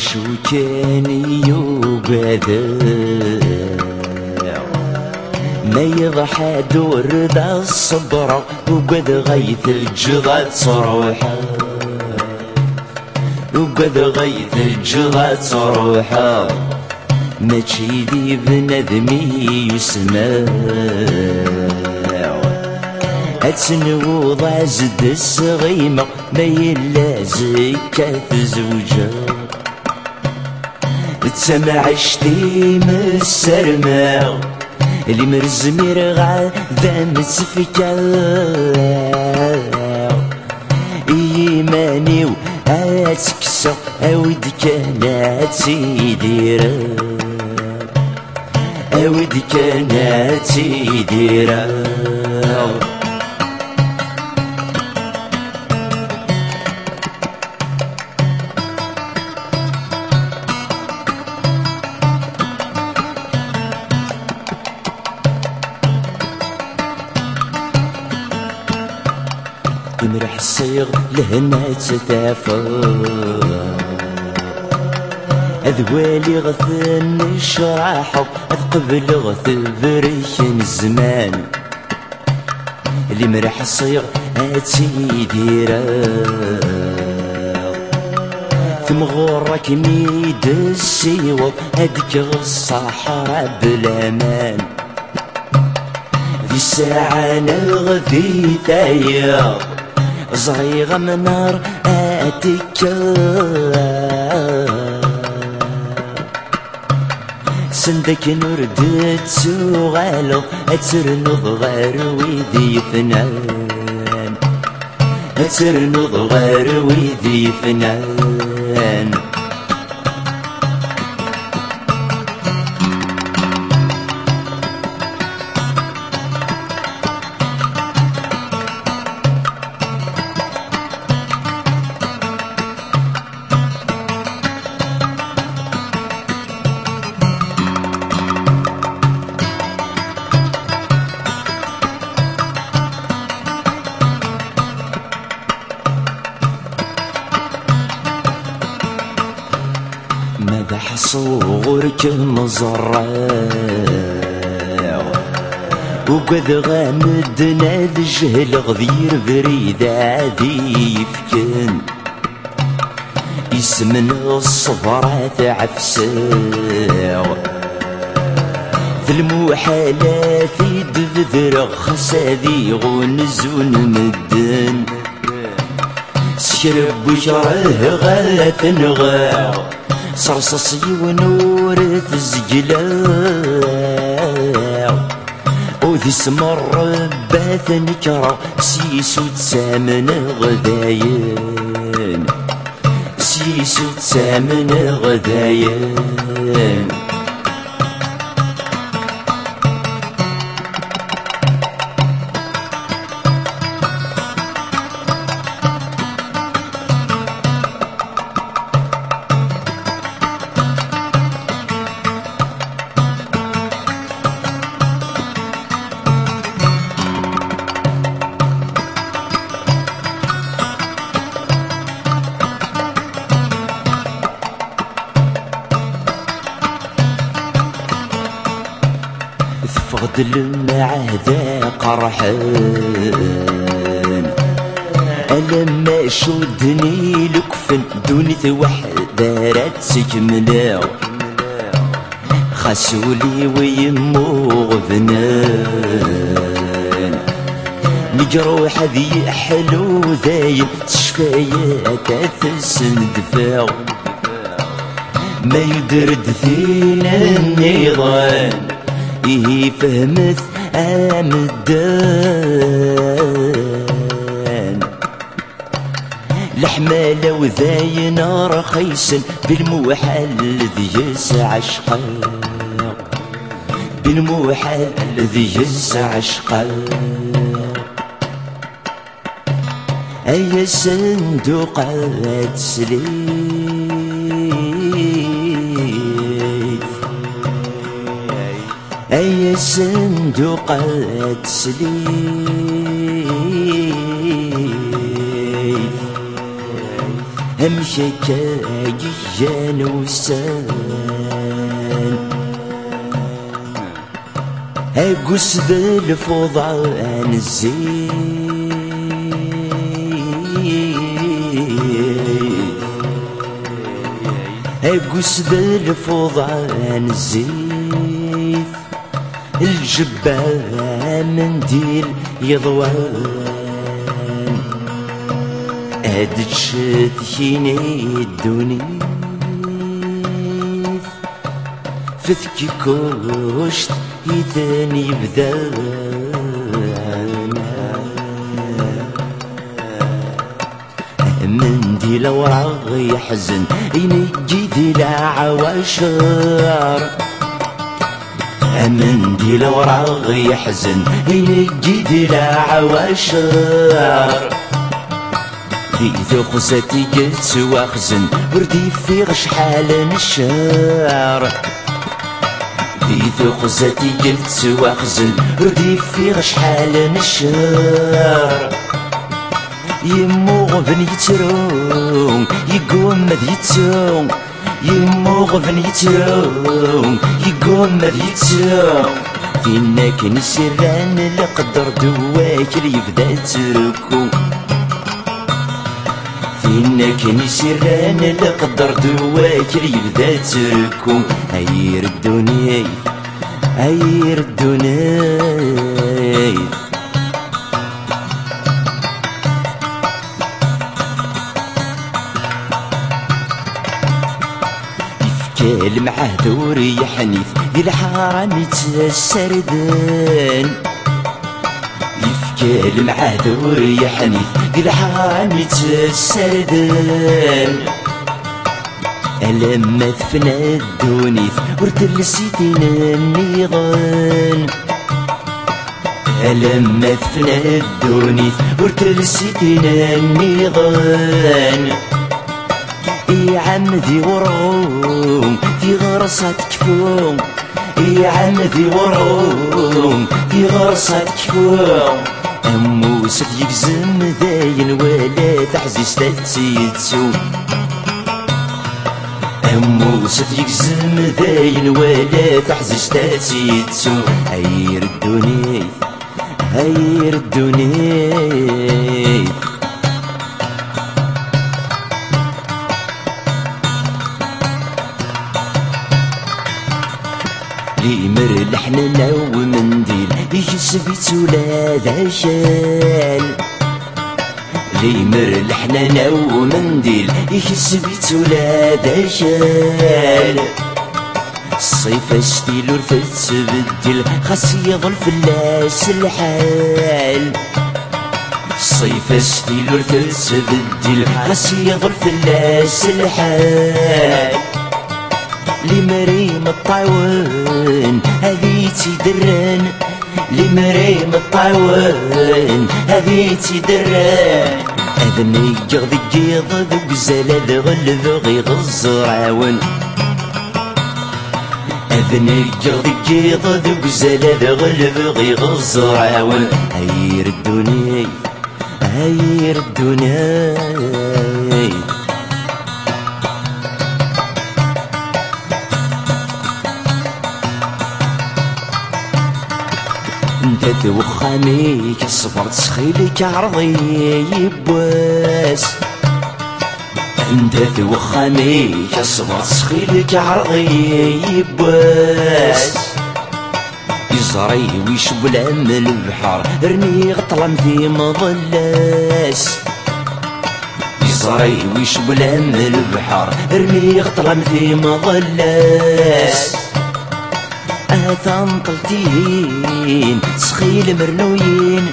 شو كان يبادر ما يضحى دور ذا الصبرة وقد غيث الجضات صروحة وقد غيث الجضات صروحة ما تشيدي بندمي يسمع اتنوض عزد الصغيمة ما يلازك كثزوجة تسمع شتيم السرماء اللي مرزمير غادا متفكا إيماني واتكسر أود كانت يديرا أود كانت يديرا مرح الصيغ لهنا تتافر أذوالي غثن الشراحة أذقبل غث بريشن الزمان اللي مرح الصيغ أتيديرا ثم غورك ميد السيوط أدك الصحراء بالأمان في الساعة نغذي ثايا صغيرة من نار أتكا سندك نردت سوغالو أترنض غير ويدي فنان أترنض غير ويدي فنان مدح صورك مزرع وقد غامدنا الجهل غذير بريد عادي يفكن يسمن الصفرات عفساو ذي المحالات يدذر خسادي غنزون مدن سكرب وشره غاث نغاو صرصصي ونور تزجلاو وذي سمر بات نكرة سيسو تسامن غداين سيسو تسامن غداين تفقد المعادة قرحان ألما شدني لكفن دوني وحدة راتك مناو خاسولي ويمو غفنان مجروح ذي حلو ذايم تشفايات تسن دفاع ما يدرد فينا النظام إيه فهمت آمدان الحمالة وذاين رخيصا بالموحل ذي يسع عشقا بالموحل ذي يسع عشقا أي صندوقات سليت أي صندوقات سليت أمشكاي جانوسان أقص بالفضان الزيت أقص بالفضان الزيت الجبة منديل يضوان هاد تشديني الدنيا فثكي كوشت يثاني بدانا منديل وراغ يحزن ينجي ذي العواشر منديل وراغ يحزن ينجي ذي العواشر ذي خزتي قلت واخزن وردي في غشحال نشار ذي خزتي قلت واخزن وردي في غشحال نشار يمو غبن يترون يقوم مذ يترون يمو غبن يترون يقوم مذ يترون فينا كن سران لقدر دواك اللي يبدا تركو فينا كن سران لقدر دواك اللي يبدا تركو هير الدنيا هير الدنيا يفكال معاه دوري حنيف ذي الحرام يتسردن يفكال معاه دوري حنيف ذي الحرام يتسردن لما ثفنا الدونيث ورتل سيدين النيضان لما ثفنا الدونيث ورتل سيدين النيضان يا عم ذي ورغوم ذي غرصات كفوم يا عم ذي ورغوم ذي غرصات كفوم أموس يقزم ذاين ولا تحزيز تتسيتسو أموس يقزم ذاين ولا تحزيز تتسيتسو هير الدنيا هير الدنيا ليمر لحنا ومنديل يجسبت ولا ذا شال ليمر لحنا ومنديل يجسبت ولا ذا شال الصيف ستيل ورثت تبدل خاص يظل فلاس الحال الصيف ستيل ورثت تبدل خاص يظل فلاس الحال لمريم الطاون هذي تدرن لمريم الطاون هذي تدرن أذني يغضي جيض ذوق زلال غلب غيغز راون أذني يغضي جيض ذوق زلال غلب غيغز راون هير الدنيا هير الدنيا انت ذوخامي كالصبر تسخيلك عرضي يبواس انت ذوخامي كالصبر تسخيلك عرضي يبواس يزري ويشب العم البحر رمي غطلم في مظلاس يزري ويشب العم البحر رمي غطلم في مظلاس طلتين سخيل مرنوين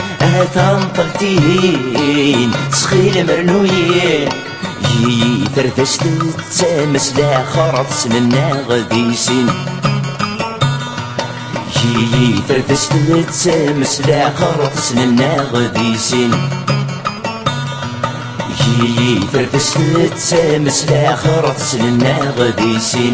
طلتين سخيل مرنوين ثرثشت تسامس لا خرط منا غديسين ثرثشت تسامس لا خرط منا غديسين ثرثشت تسامس لا خرط منا غديسين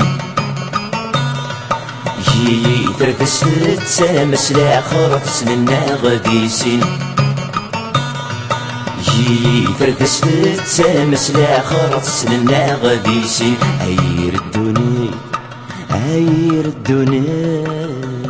ثرثشت تسامس لا خرط منا غديسين يجي فركس في التامس لاخر تسننا غادي يسين عير الدنيا عير الدنيا